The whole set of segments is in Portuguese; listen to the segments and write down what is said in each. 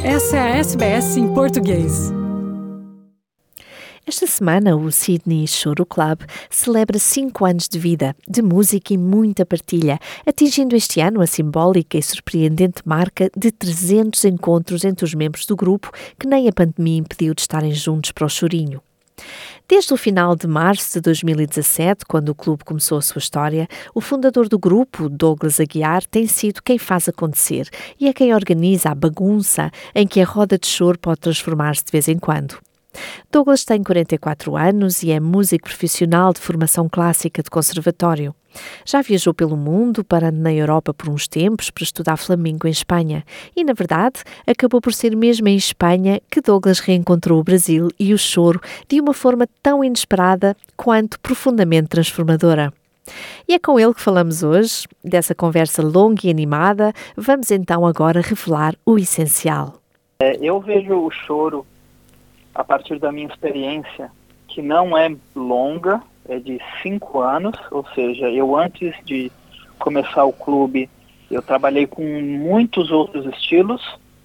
Essa é a SBS em português. Esta semana, o Sydney Choro Club celebra 5 anos de vida, de música e muita partilha, atingindo este ano a simbólica e surpreendente marca de 300 encontros entre os membros do grupo, que nem a pandemia impediu de estarem juntos para o chorinho. Desde o final de março de 2017, quando o clube começou a sua história, o fundador do grupo, Douglas Aguiar, tem sido quem faz acontecer e é quem organiza a bagunça em que a roda de choro pode transformar-se de vez em quando. Douglas tem 44 anos e é músico profissional de formação clássica de conservatório. Já viajou pelo mundo, parando na Europa por uns tempos para estudar flamenco em Espanha. E, na verdade, acabou por ser mesmo em Espanha que Douglas reencontrou o Brasil e o choro de uma forma tão inesperada quanto profundamente transformadora. E é com ele que falamos hoje. Dessa conversa longa e animada, vamos então agora revelar o essencial. Eu vejo o choro a partir da minha experiência, que não é longa, é de 5 anos, ou seja, eu antes de começar o clube, eu trabalhei com muitos outros estilos,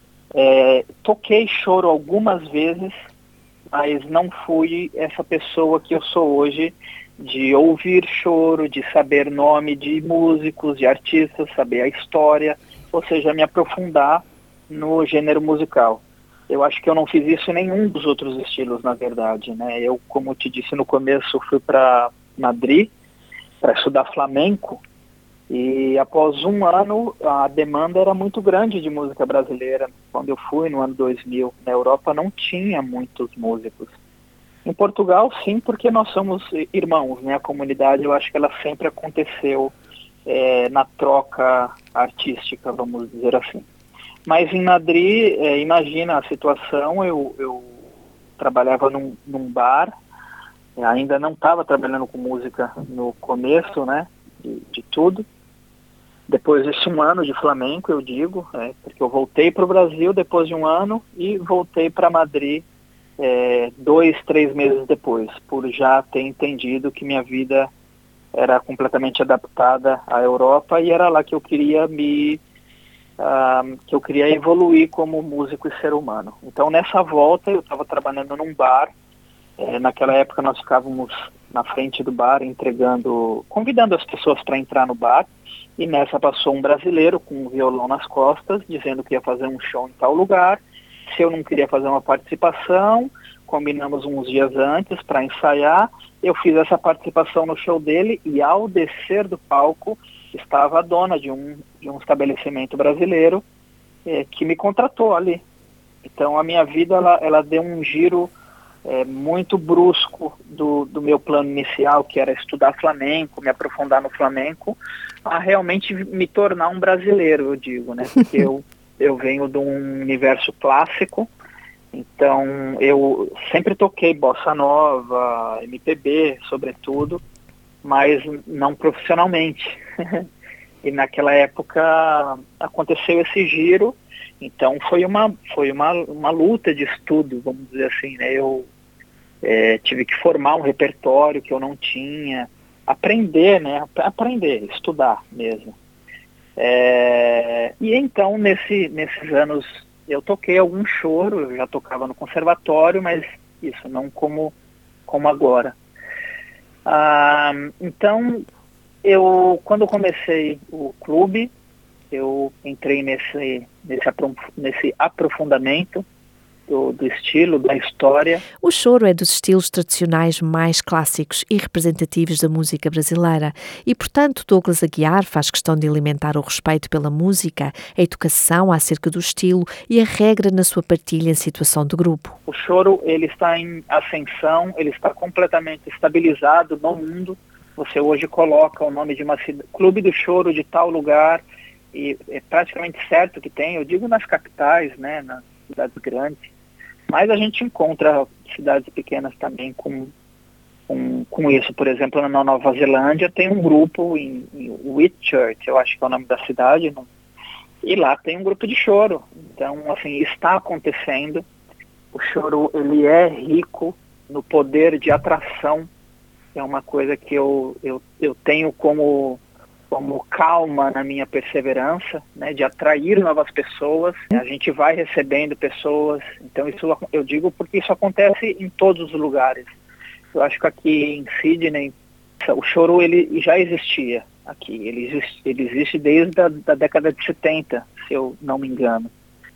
toquei choro algumas vezes, mas não fui essa pessoa que eu sou hoje, de ouvir choro, de saber nome de músicos, de artistas, saber a história, ou seja, me aprofundar no gênero musical. Eu acho que eu não fiz isso em nenhum dos outros estilos, na verdade, né? Eu, como te disse no começo, fui para Madrid para estudar flamenco e após um ano a demanda era muito grande de música brasileira. Quando eu fui no ano 2000, na Europa não tinha muitos músicos. Em Portugal, sim, porque nós somos irmãos, né? A comunidade, eu acho que ela sempre aconteceu na troca artística, vamos dizer assim. Mas em Madrid, imagina a situação, eu trabalhava num bar, ainda não estava trabalhando com música no começo, né, de tudo. Depois desse um ano de flamenco, eu digo, porque eu voltei para o Brasil depois de um ano e voltei para Madrid 2, 3 meses depois, por já ter entendido que minha vida era completamente adaptada à Europa e era lá que eu queria que eu queria evoluir como músico e ser humano. Então, nessa volta, eu estava trabalhando num bar. Naquela época, nós ficávamos na frente do bar, convidando as pessoas para entrar no bar. E nessa passou um brasileiro com um violão nas costas, dizendo que ia fazer um show em tal lugar. Se eu não queria fazer uma participação, combinamos uns dias antes para ensaiar. Eu fiz essa participação no show dele e, ao descer do palco, estava a dona de um estabelecimento brasileiro que me contratou ali. Então a minha vida ela deu um giro muito brusco do meu plano inicial, que era estudar flamenco, me aprofundar no flamenco, a realmente me tornar um brasileiro, eu digo, né? Porque eu venho de um universo clássico, então eu sempre toquei bossa nova, MPB, sobretudo, mas não profissionalmente. E naquela época aconteceu esse giro, então foi uma luta de estudo, vamos dizer assim, né? Eu tive que formar um repertório que eu não tinha, aprender, né? Estudar mesmo. E então, nesses anos, eu toquei algum choro, eu já tocava no conservatório, mas isso não como agora. Então, quando eu comecei o clube, eu entrei nesse aprofundamento do estilo, da história. O choro é dos estilos tradicionais mais clássicos e representativos da música brasileira e, portanto, Douglas Aguiar faz questão de alimentar o respeito pela música, a educação acerca do estilo e a regra na sua partilha em situação de grupo. O choro, ele está em ascensão, ele está completamente estabilizado no mundo. Você hoje coloca o nome de uma cidade, Clube do Choro de tal lugar, e é praticamente certo que tem, eu digo nas capitais, né, nas cidades grandes, mas a gente encontra cidades pequenas também com isso. Por exemplo, na Nova Zelândia tem um grupo em Whitchurch, eu acho que é o nome da cidade, e lá tem um grupo de choro. Então, assim, está acontecendo. O choro, ele é rico no poder de atração. É uma coisa que eu tenho como como calma na minha perseverança, né, de atrair novas pessoas. A gente vai recebendo pessoas, então isso eu digo porque isso acontece em todos os lugares. Eu acho que aqui em Sydney, o choro ele já existia aqui, ele existe desde a década de 70, se eu não me engano.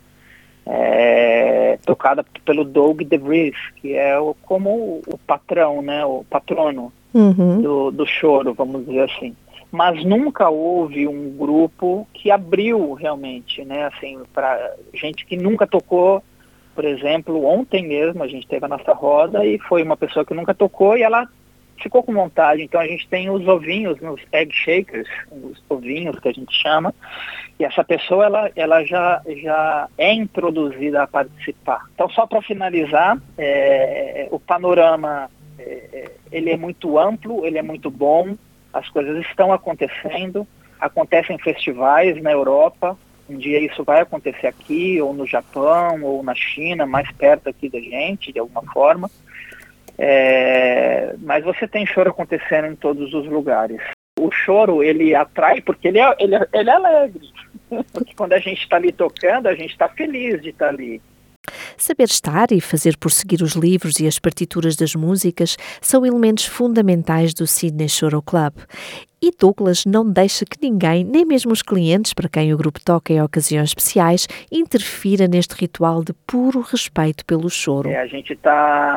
Tocada pelo Doug DeVries, que é como o patrão, né, o patrono do choro, vamos dizer assim. Mas nunca houve um grupo que abriu realmente, né, assim, para gente que nunca tocou. Por exemplo, ontem mesmo a gente teve a nossa roda e foi uma pessoa que nunca tocou e ela ficou com vontade. Então a gente tem os ovinhos, os egg shakers, os ovinhos que a gente chama, e essa pessoa ela já é introduzida a participar. Então, só para finalizar, o panorama ele é muito amplo, ele é muito bom, as coisas estão acontecendo, acontecem festivais na Europa, um dia isso vai acontecer aqui, ou no Japão, ou na China, mais perto aqui da gente, de alguma forma. Mas você tem choro acontecendo em todos os lugares. O choro, ele atrai porque ele é alegre. Porque quando a gente está ali tocando, a gente está feliz de estar ali. Saber estar e fazer prosseguir os livros e as partituras das músicas são elementos fundamentais do Sydney Choro Club. E Douglas não deixa que ninguém, nem mesmo os clientes para quem o grupo toca em ocasiões especiais, interfira neste ritual de puro respeito pelo choro. A gente está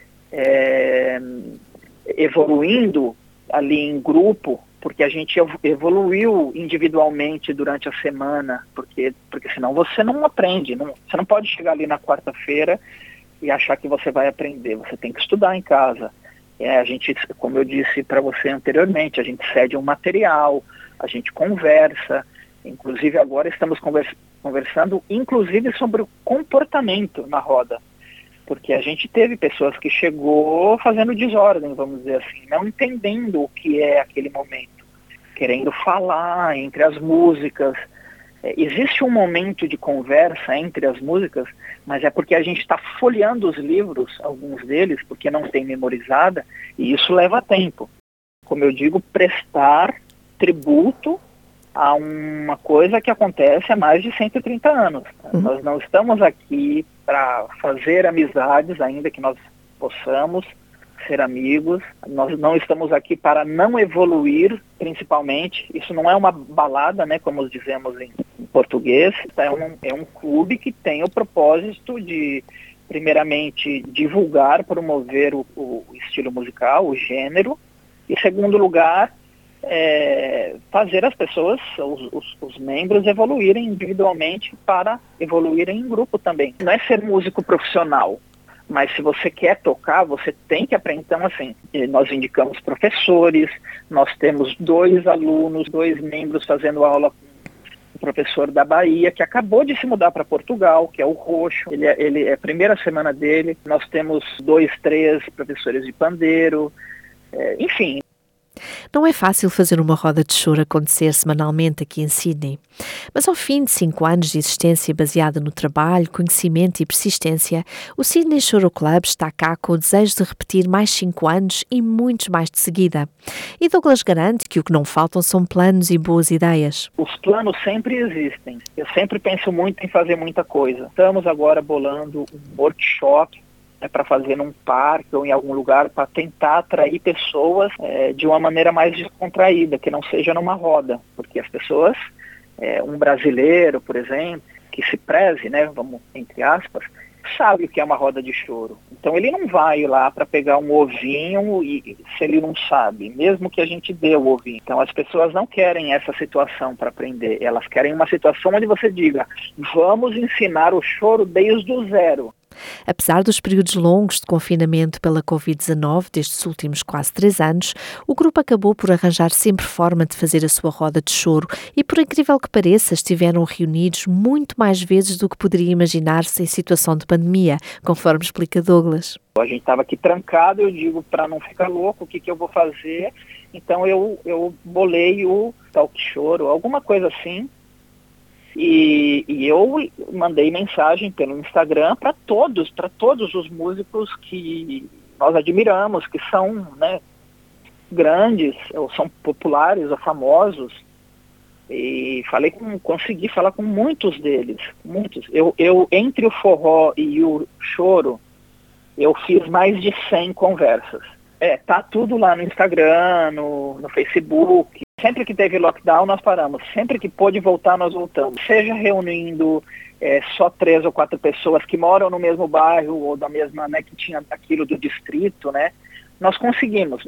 evoluindo ali em grupo, porque a gente evoluiu individualmente durante a semana, porque senão você não aprende, você não pode chegar ali na quarta-feira e achar que você vai aprender, você tem que estudar em casa. A gente, como eu disse para você anteriormente, a gente cede um material, a gente conversa, inclusive agora estamos conversando inclusive sobre o comportamento na roda, porque a gente teve pessoas que chegou fazendo desordem, vamos dizer assim, não entendendo o que é aquele momento, querendo falar entre as músicas. Existe um momento de conversa entre as músicas, mas é porque a gente está folheando os livros, alguns deles, porque não tem memorizada, e isso leva tempo. Como eu digo, prestar tributo a uma coisa que acontece há mais de 130 anos. Nós não estamos aqui para fazer amizades, ainda que nós possamos ser amigos. Nós não estamos aqui para não evoluir, principalmente. Isso não é uma balada, né, como dizemos em português. É um clube que tem o propósito de, primeiramente, divulgar, promover o estilo musical, o gênero. E, segundo lugar, fazer as pessoas, os membros, evoluírem individualmente para evoluírem em grupo também. Não é ser músico profissional, mas se você quer tocar, você tem que aprender. Então, assim, nós indicamos professores, nós temos 2 alunos, 2 membros fazendo aula com o professor da Bahia, que acabou de se mudar para Portugal, que é o Roxo. Ele é a primeira semana dele. Nós temos 2, 3 professores de pandeiro, enfim. Não é fácil fazer uma roda de choro acontecer semanalmente aqui em Sydney, mas ao fim de 5 anos de existência baseada no trabalho, conhecimento e persistência, o Sydney Choro Club está cá com o desejo de repetir mais 5 anos e muitos mais de seguida. E Douglas garante que o que não faltam são planos e boas ideias. Os planos sempre existem. Eu sempre penso muito em fazer muita coisa. Estamos agora bolando um workshop para fazer num parque ou em algum lugar para tentar atrair pessoas de uma maneira mais descontraída, que não seja numa roda, porque as pessoas, um brasileiro, por exemplo, que se preze, né, vamos, entre aspas, sabe o que é uma roda de choro. Então ele não vai lá para pegar um ovinho e se ele não sabe, mesmo que a gente dê o ovinho. Então as pessoas não querem essa situação para aprender, elas querem uma situação onde você diga, vamos ensinar o choro desde o zero. Apesar dos períodos longos de confinamento pela Covid-19 destes últimos quase 3 anos, o grupo acabou por arranjar sempre forma de fazer a sua roda de choro e, por incrível que pareça, estiveram reunidos muito mais vezes do que poderia imaginar-se em situação de pandemia, conforme explica Douglas. A gente estava aqui trancado, eu digo, para não ficar louco, o que eu vou fazer? Então eu bolei o talk choro, alguma coisa assim. E eu mandei mensagem pelo Instagram para todos os músicos que nós admiramos, que são, né, grandes, ou são populares ou famosos, e consegui falar com muitos deles, muitos. Eu entre o forró e o choro, eu fiz mais de 100 conversas. Tá tudo lá no Instagram, no Facebook. Sempre que teve lockdown, nós paramos. Sempre que pôde voltar, nós voltamos. Seja reunindo só 3 ou 4 pessoas que moram no mesmo bairro, ou da mesma, né, que tinha aquilo do distrito, né? Nós conseguimos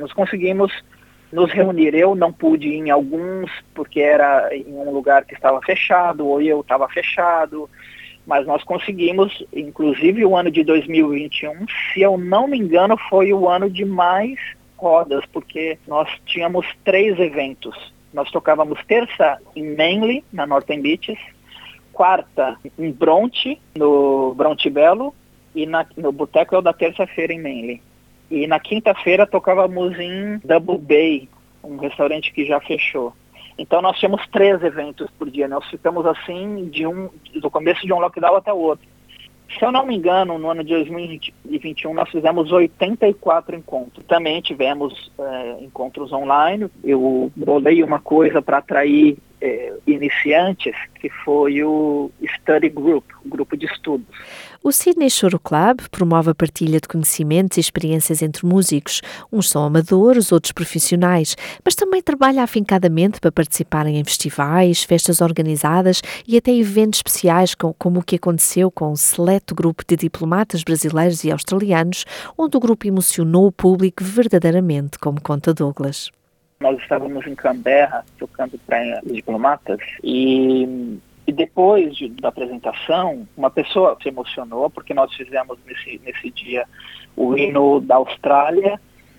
nos reunir. Eu não pude ir em alguns, porque era em um lugar que estava fechado, ou eu estava fechado, mas nós conseguimos, inclusive o ano de 2021, se eu não me engano, foi o ano de mais rodas, porque nós tínhamos 3 eventos. Nós tocávamos terça em Manly, na Northern Beaches, quarta em Bronte, no Bronte Belo, e no Boteco da terça-feira em Manly. E na quinta-feira tocávamos em Double Bay, um restaurante que já fechou. Então nós tínhamos 3 eventos por dia. Nós ficamos assim do começo de um lockdown até o outro. Se eu não me engano, no ano de 2021 nós fizemos 84 encontros. Também tivemos encontros online. Eu bolei uma coisa para atrair iniciantes, que foi o Study Group, o grupo de estudos. O Sydney Choro Club promove a partilha de conhecimentos e experiências entre músicos. Uns são amadores, outros profissionais, mas também trabalha afincadamente para participarem em festivais, festas organizadas e até eventos especiais, como o que aconteceu com um seleto grupo de diplomatas brasileiros e australianos, onde o grupo emocionou o público verdadeiramente, como conta Douglas. Nós estávamos em Canberra, tocando para diplomatas, e depois da apresentação, uma pessoa se emocionou, porque nós fizemos nesse dia o hino da Austrália,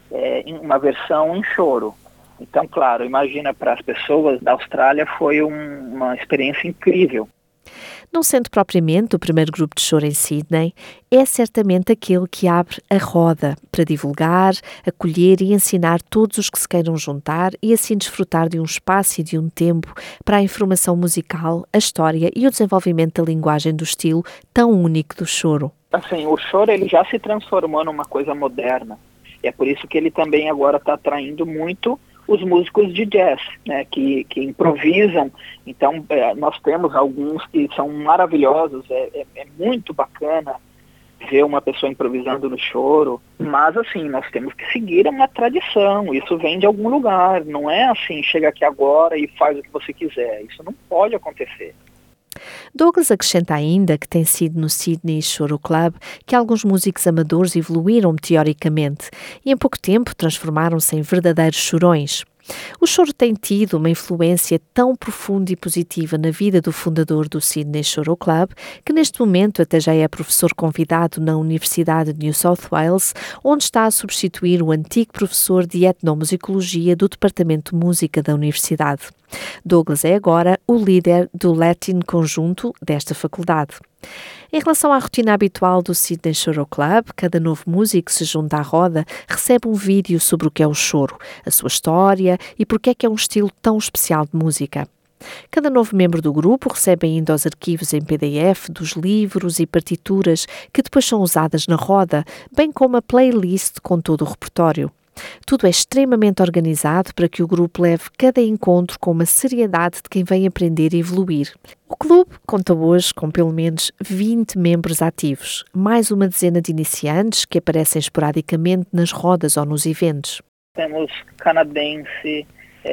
em uma versão em choro. Então, claro, imagina, para as pessoas da Austrália foi uma experiência incrível. Não sendo propriamente o primeiro grupo de choro em Sydney, é certamente aquele que abre a roda para divulgar, acolher e ensinar todos os que se queiram juntar e assim desfrutar de um espaço e de um tempo para a informação musical, a história e o desenvolvimento da linguagem do estilo tão único do choro. Assim, o choro ele já se transformou numa coisa moderna. E é por isso que ele também agora está atraindo muito os músicos de jazz, né, que improvisam. Então, nós temos alguns que são maravilhosos, é muito bacana ver uma pessoa improvisando no choro, mas assim, nós temos que seguir uma tradição, isso vem de algum lugar, não é assim, chega aqui agora e faz o que você quiser, isso não pode acontecer. Douglas acrescenta ainda que tem sido no Sydney Choro Club que alguns músicos amadores evoluíram meteoricamente e em pouco tempo transformaram-se em verdadeiros chorões. O choro tem tido uma influência tão profunda e positiva na vida do fundador do Sydney Choro Club que neste momento até já é professor convidado na Universidade de New South Wales, onde está a substituir o antigo professor de etnomusicologia do Departamento de Música da Universidade. Douglas é agora o líder do Latin Conjunto desta faculdade. Em relação à rotina habitual do Sydney Choro Club, cada novo músico que se junta à roda recebe um vídeo sobre o que é o choro, a sua história e porque é que é um estilo tão especial de música. Cada novo membro do grupo recebe ainda os arquivos em PDF dos livros e partituras que depois são usadas na roda, bem como a playlist com todo o repertório. Tudo é extremamente organizado para que o grupo leve cada encontro com uma seriedade de quem vem aprender e evoluir. O clube conta hoje com pelo menos 20 membros ativos, mais uma dezena de iniciantes que aparecem esporadicamente nas rodas ou nos eventos. Temos canadense,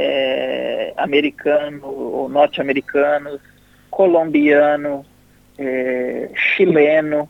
americano ou norte-americanos, colombiano, chileno.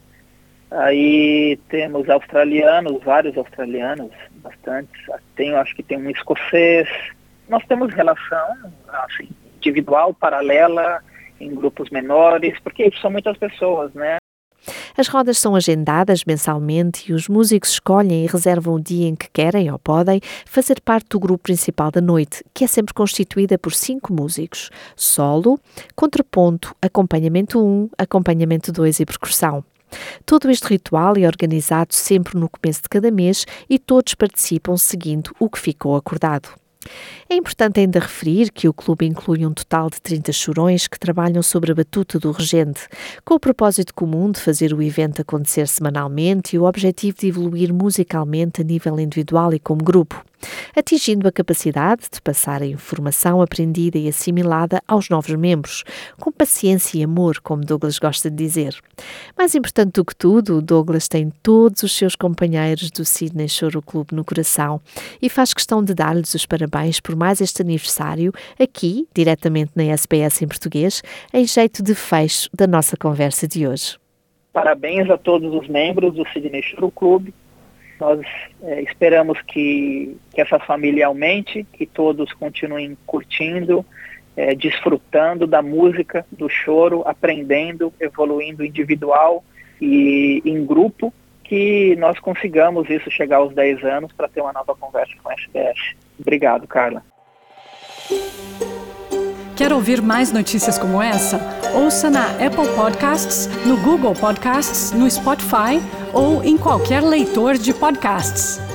Aí temos australianos, vários australianos, bastantes. Acho que tem um escocês. Nós temos relação assim, individual, paralela, em grupos menores, porque são muitas pessoas, né? As rodas são agendadas mensalmente e os músicos escolhem e reservam o dia em que querem ou podem fazer parte do grupo principal da noite, que é sempre constituída por 5 músicos: solo, contraponto, acompanhamento 1, acompanhamento 2 e percussão. Todo este ritual é organizado sempre no começo de cada mês e todos participam seguindo o que ficou acordado. É importante ainda referir que o clube inclui um total de 30 chorões que trabalham sobre a batuta do regente, com o propósito comum de fazer o evento acontecer semanalmente e o objetivo de evoluir musicalmente a nível individual e como grupo. atingindo a capacidade de passar a informação aprendida e assimilada aos novos membros, com paciência e amor, como Douglas gosta de dizer. Mais importante do que tudo, o Douglas tem todos os seus companheiros do Sydney Choro Club no coração e faz questão de dar-lhes os parabéns por mais este aniversário, aqui, diretamente na SBS em português, em jeito de fecho da nossa conversa de hoje. Parabéns a todos os membros do Sydney Choro Club. Nós esperamos que essa família aumente, que todos continuem curtindo, desfrutando da música, do choro, aprendendo, evoluindo individual e em grupo, que nós consigamos isso chegar aos 10 anos para ter uma nova conversa com a SBS. Obrigado, Carla. Quer ouvir mais notícias como essa? Ouça na Apple Podcasts, no Google Podcasts, no Spotify ou em qualquer leitor de podcasts.